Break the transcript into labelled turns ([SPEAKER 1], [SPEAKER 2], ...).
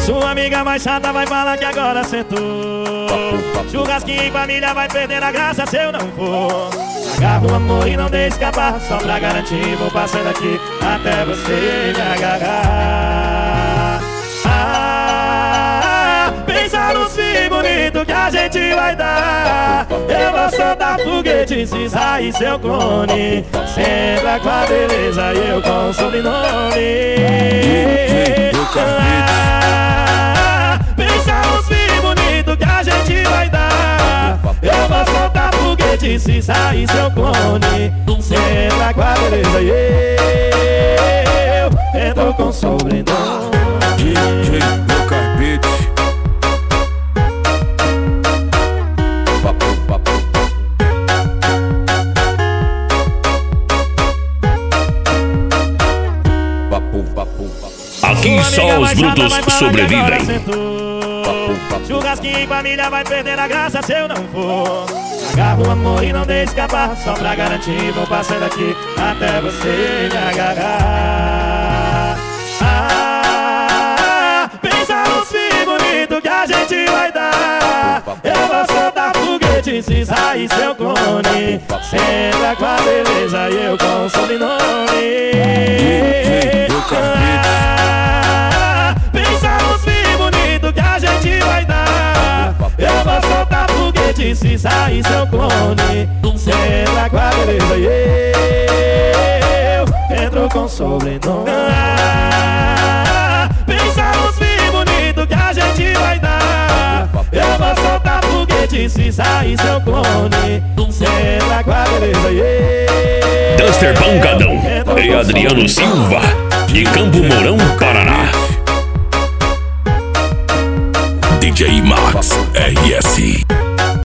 [SPEAKER 1] Sua amiga mais chata vai falar que agora acertou. Churrasquinho em família vai perder a graça se eu não for. Agarra o amor e não deixe escapar. Só pra garantir vou passando aqui até você me agarrar. Pensa no fim bonito que a gente vai dar. Eu vou soltar foguete se sair seu clone. Sempre com a beleza e eu com o sobrenome. Pensa no fim bonito que a gente vai dar. Eu vou soltar foguete se sair seu clone. Sempre com a beleza e eu entro com o sobrenome.
[SPEAKER 2] Aqui só os brutos sobrevivem.
[SPEAKER 1] Churrasquinho em família vai perder a graça se eu não for. Agarra o amor e não deixe escapar. Só pra garantir vou passando aqui até você me agarrar. Pensa no fim bonito que a gente vai dar. Eu vou soltar foguete se sair seu clone. Sempre com a beleza e eu com o sobrenome. Pensa no fim bonito que a gente vai dar. Eu vou soltar foguete se sair seu clone. Sempre com a beleza e eu entro com o sobrenome. Pensa no fim bonito que a gente vai dar. Eu vou soltar foguete se sair seu clone. Sempre com a beleza e eu
[SPEAKER 2] Duster Pancadão e Adriano Silva, de Campo Mourão, Paraná. DJ Max RS.